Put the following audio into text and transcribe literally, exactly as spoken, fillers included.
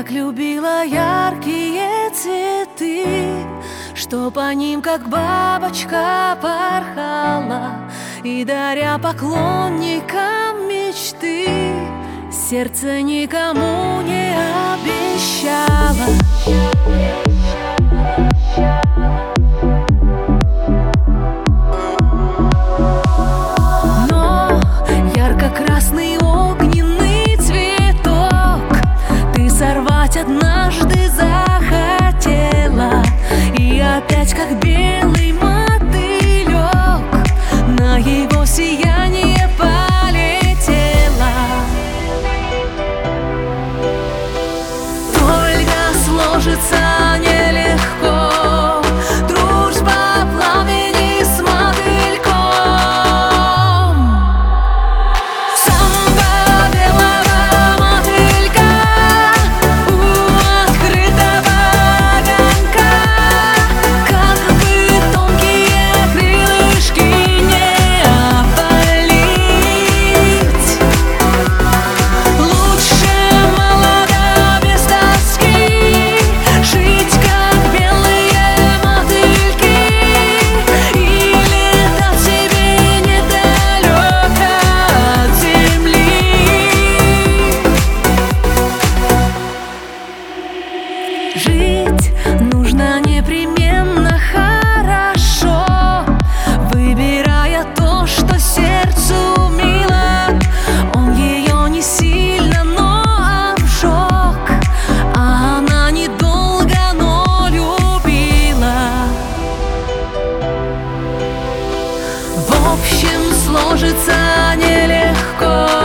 так любила яркие цветы, что по ним, как бабочка, порхала, и, даря поклонникам мечты, сердце никому не обещала. Но ярко-красный огненный цветок ты сорвать однажды захотела, и опять, как белый мотылек, на его сияние полетела. Только сложится нелегко дружба пламени с мотыльком. Самба белого мотылька у открытого огонька, как бы тонкие крылышки не опалить. Лучше молодо без тоски жить, как белые мотыльки, и летать себе недалеко от земли. Жить нужно непременно хорошо, выбирая то, что сердцу мило. Он ее не сильно, но обжег, а она недолго, но любила. В общем, сложится нелегко